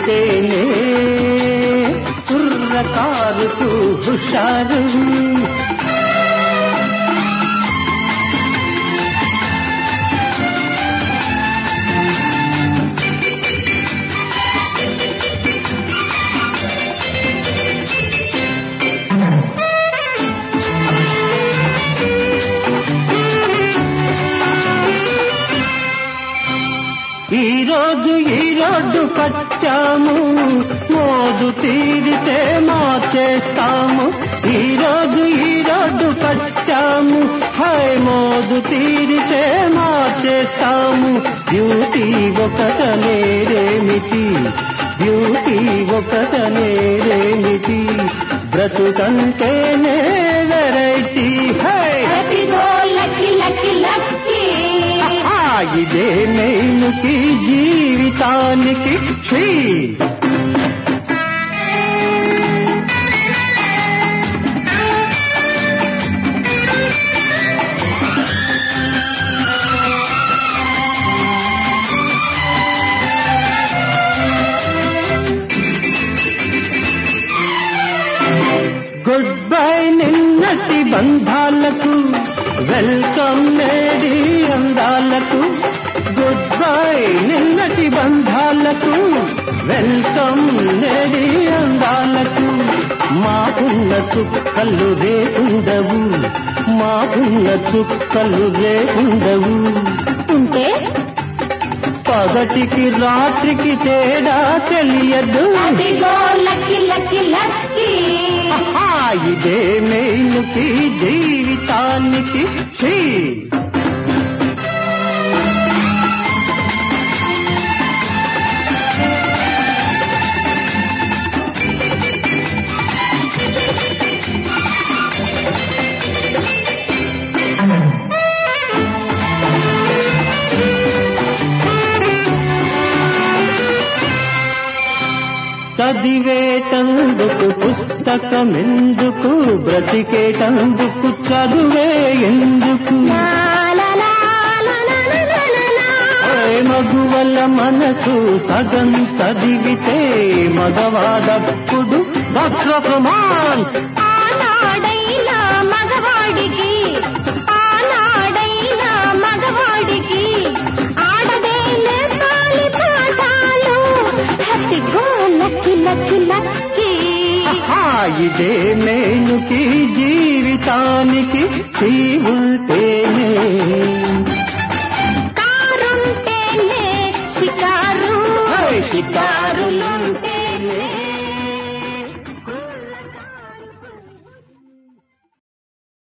ఉంటేనే కుర్రకారుకు హుషారు. ఈ రోడ్డు కట్టాము, మోదు తీరితే మార్చేస్తాము. ఈ రోడ్డు కట్టాము, హై మోదు తీరితే మార్చేస్తాము. బ్యూటీ ఒకటనేరేమిటి, బ్యూటీ ఒకటనేరేమిటి, బ్రతుకంటేనే వెరైటీ. హై ఇదే నేనుకి జీవితానికి ఛీ. గుడ్ బై నిన్నటి బంధాలకు, వెల్కమ్ నేడి అందాలకు. గుడ్ బై నిన్నటి బంధాలకు, వెల్కమ్ నేడి అందాలకు. మాకున్న చుక్కలు రేపుండవు, మాకున్న చుక్కలు రేపుండవు. ఉంటే పగటికి రాత్రికి తేడా తెలియదు. ఇదే మేలుకి జీవితానికి ఛీ. చదివేటందుకు పుస్తకమెందుకు, బ్రతికేటందుకు చదువే ఎందుకు. మగువల మనసు సగం చదివితే మగవాడప్పుడు వక్రకుమాన్. మగవాడికి ఆడదే నేర్పాలి పాఠాలు. ఇదే నేనుకి జీవితానికి ఉంటేనే